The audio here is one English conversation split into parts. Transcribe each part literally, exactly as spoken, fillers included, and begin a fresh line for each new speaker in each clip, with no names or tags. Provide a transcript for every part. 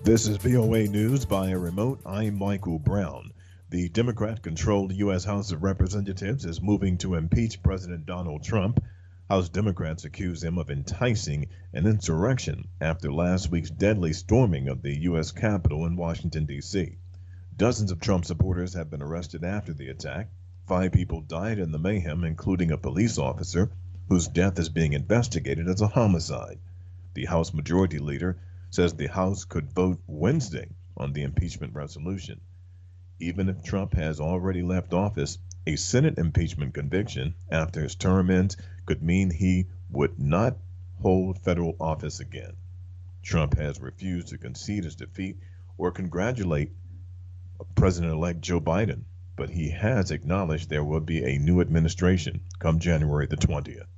This is V O A News by a remote. I'm Michael Brown. The Democrat-controlled U S. House of Representatives is moving to impeach President Donald Trump. House Democrats accuse him of enticing an insurrection after last week's deadly storming of the U S. Capitol in Washington, D C. Dozens of Trump supporters have been arrested after the attack. Five people died in the mayhem, including a police officer whose death is being investigated as a homicide. The House Majority Leader says the House could vote Wednesday on the impeachment resolution. Even if Trump has already left office, a Senate impeachment conviction after his term ends could mean he would not hold federal office again. Trump has refused to concede his defeat or congratulate President-elect Joe Biden, but he has acknowledged there will be a new administration come January the twentieth.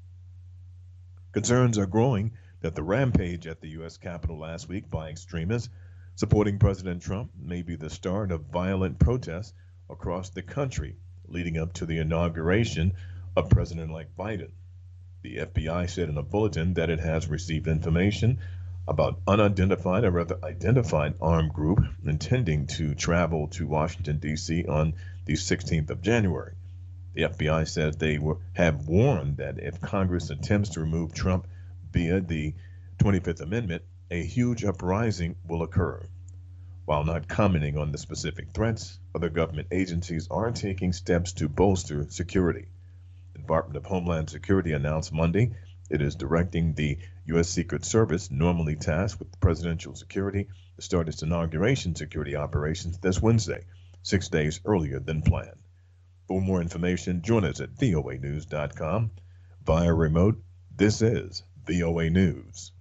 Concerns are growing that the rampage at the U S. Capitol last week by extremists supporting President Trump may be the start of violent protests across the country leading up to the inauguration of President-elect Biden. The F B I said in a bulletin that it has received information about unidentified or rather identified armed group intending to travel to Washington, D C on the sixteenth of January. The F B I says they were, have warned that if Congress attempts to remove Trump via the twenty-fifth Amendment, a huge uprising will occur. While not commenting on the specific threats, other government agencies are taking steps to bolster security. The Department of Homeland Security announced Monday it is directing the U S. Secret Service, normally tasked with presidential security, to start its inauguration security operations this Wednesday, six days earlier than planned. For more information, join us at V O A news dot com. Via remote, this is V O A News.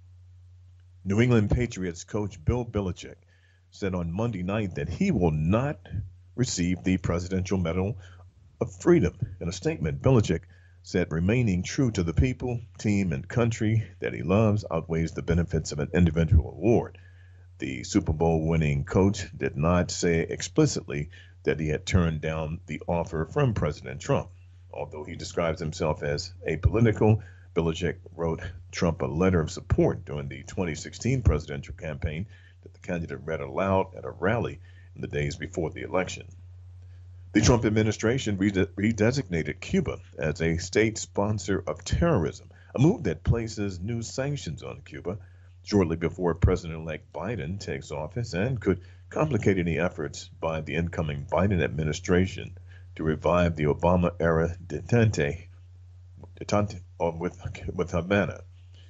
New England Patriots coach Bill Belichick said on Monday night that he will not receive the Presidential Medal of Freedom. In a statement, Belichick said remaining true to the people, team, and country that he loves outweighs the benefits of an individual award. The Super Bowl winning coach did not say explicitly that he had turned down the offer from President Trump. Although he describes himself as apolitical, Belichick wrote Trump a letter of support during the twenty sixteen presidential campaign that the candidate read aloud at a rally in the days before the election. The Trump administration redesignated Cuba as a state sponsor of terrorism, a move that places new sanctions on Cuba shortly before President-elect Biden takes office and could complicate any efforts by the incoming Biden administration to revive the Obama-era detente, detente with, with Havana.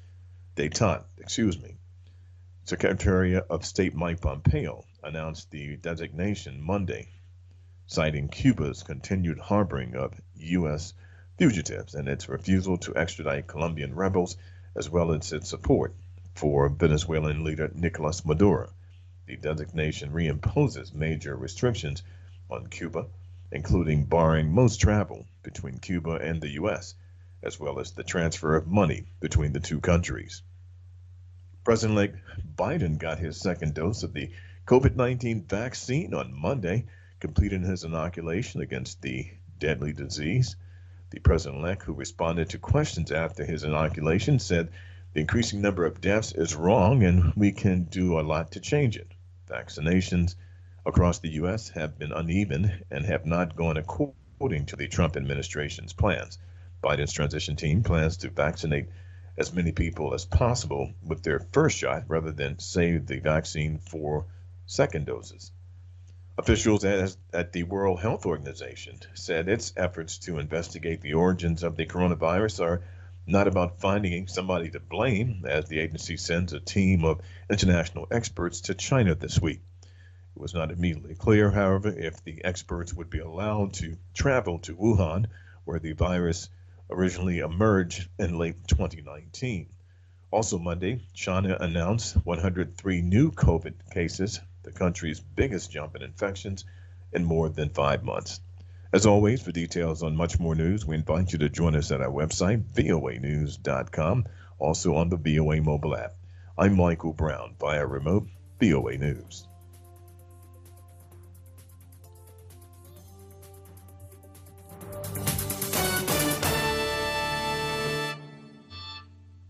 Detente, excuse me. Secretary of State Mike Pompeo announced the designation Monday, citing Cuba's continued harboring of U S fugitives and its refusal to extradite Colombian rebels, as well as its support for Venezuelan leader Nicolas Maduro. The designation reimposes major restrictions on Cuba, including barring most travel between Cuba and the U S, as well as the transfer of money between the two countries. President-elect Biden got his second dose of the COVID nineteen vaccine on Monday, completing his inoculation against the deadly disease. The president-elect, who responded to questions after his inoculation, said the increasing number of deaths is wrong and we can do a lot to change it. Vaccinations across the U S have been uneven and have not gone according to the Trump administration's plans. Biden's transition team plans to vaccinate as many people as possible with their first shot rather than save the vaccine for second doses. Officials at, at the World Health Organization said its efforts to investigate the origins of the coronavirus are not about finding somebody to blame, as the agency sends a team of international experts to China this week. It was not immediately clear, however, if the experts would be allowed to travel to Wuhan, where the virus originally emerged in late twenty nineteen. Also Monday, China announced one hundred three new COVID cases, the country's biggest jump in infections in more than five months. As always, for details on much more news, we invite you to join us at our website, V O A news dot com, also on the V O A mobile app. I'm Michael Brown via remote V O A News.